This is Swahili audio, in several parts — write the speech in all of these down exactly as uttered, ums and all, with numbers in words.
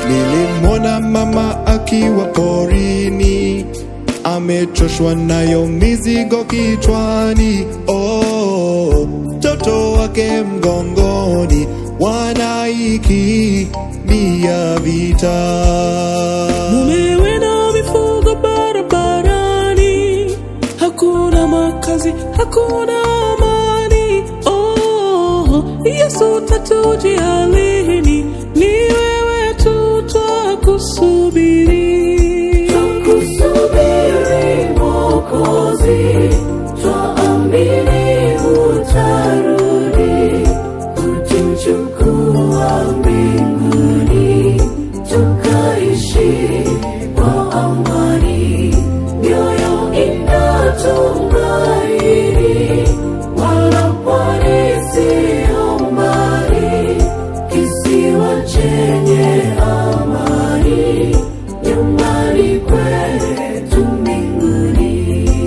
Nilimwona mama akiwa porini, amechoshwa nayo mizigo kichwani. Oh, mtoto wake mgongoni, wanaikimbia vita. Mumewe na mifugo barabarani, hakuna makazi, hakuna amani. Oh, Yesu tatujia lini? Ni wewe tu twakusubiri. Twakusubiri Mwokozi, twaamini utarudi kutuchukua mbinguni, tukaishi kwa amani. Mioyo inatumaini, wala pwani sio mbali, kisiwa chenye amani, nyumbani kwetu mbinguni.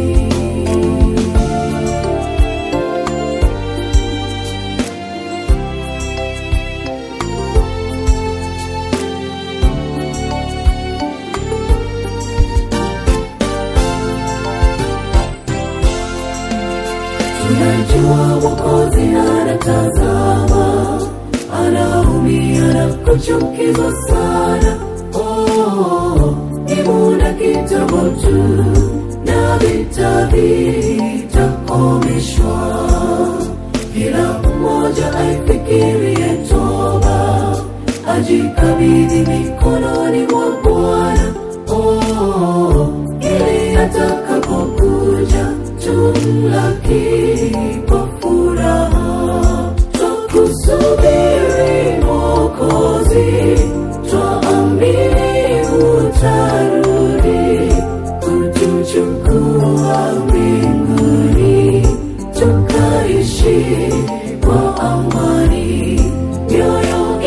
Tunajua Mwokozi anatazama, anaumia na kuchukizwa sana. Oh, ni muda kidogo tu na vita vitakomeshwa. Kila mmoja aifikirie toba, ajikabidhi mikononi mwa Bwana. Oh, ili atakapokuja tumlaki kwa furaha. Twakusubiri Mwokozi, twaamini utarudi kutuchukua mbinguni, tukaishi kwa amani. Mioyo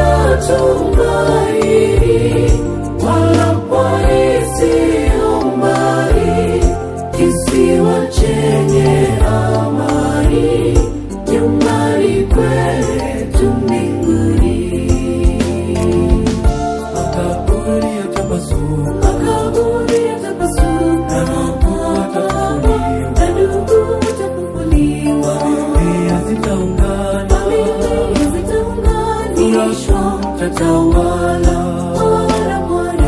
inatumaini, wala pwani sio mbali, kisiwa chenye amani, nyumbani kwetu mbinguni. Makaburi yatapasuka, makaburi yatapasuka, na ndugu watafufuliwa, familia zitaungana, familia zitaunganishwa, tatawala Bwana Bwana.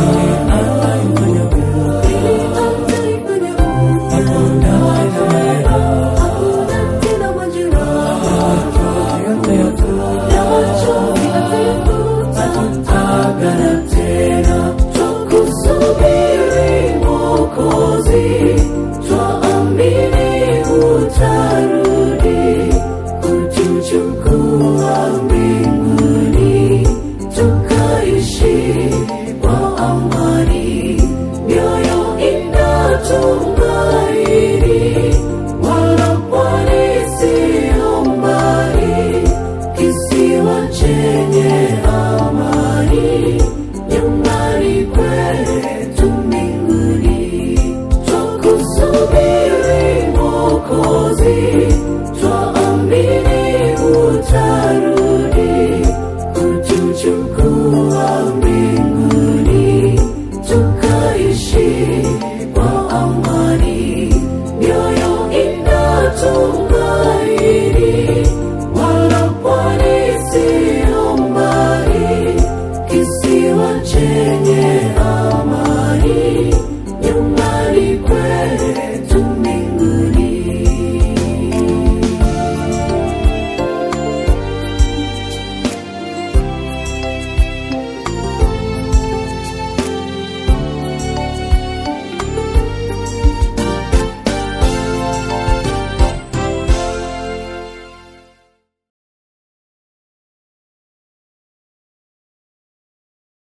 Twakusubiri Mwokozi, twaamini utarudi kutuchukua mbinguni, tukaishi kwa amani. Mioyo inatumaini, wala pwani sio mbali, kisiwa chenye amani, nyumbani kwetu mbinguni. Twakusubiri Mwokozi, twaamini utarudi kutuchukua mbinguni.